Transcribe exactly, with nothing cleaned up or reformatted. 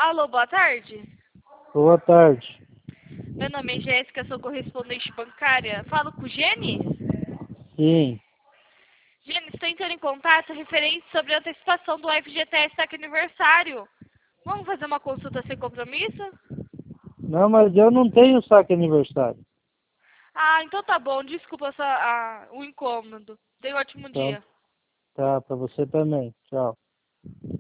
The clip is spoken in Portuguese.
Alô, boa tarde. Boa tarde. Meu nome é Jéssica, sou correspondente bancária. Falo com o Gene? Sim. Gene, estou entrando em contato referente sobre a antecipação do F G T S Tech Aniversário. Vamos fazer uma consulta sem compromisso? Não, mas eu não tenho saque aniversário. Ah, então tá bom. Desculpa só, ah, o incômodo. Tenha um ótimo Então, dia. tá, pra você também. Tchau.